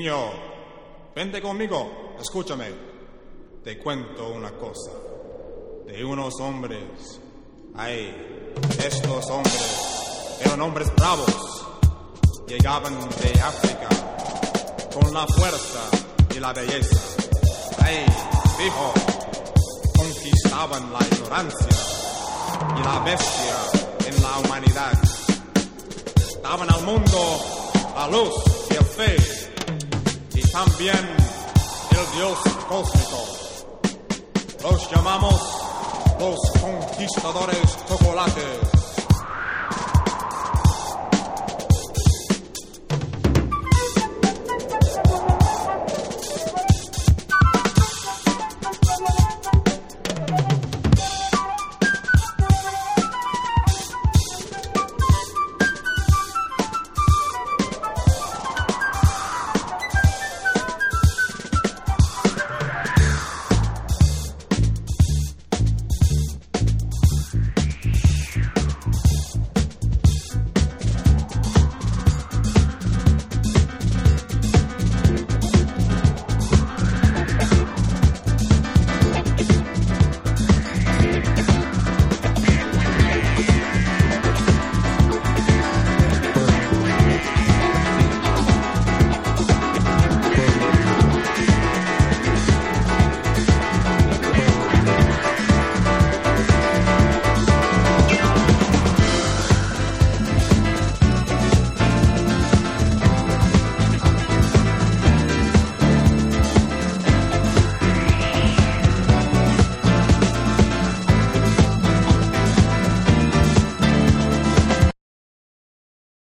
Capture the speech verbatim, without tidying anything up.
Niño, vente conmigo, escúchame. Te cuento una cosa. De unos hombres. Ay, estos hombres eran hombres bravos. Llegaban de África con la fuerza y la belleza. Ay, hijo, conquistaban la ignorancia y la bestia en la humanidad. Daban al mundo la luz y el fe, y también el Dios cósmico. Los llamamos los conquistadores chocolates.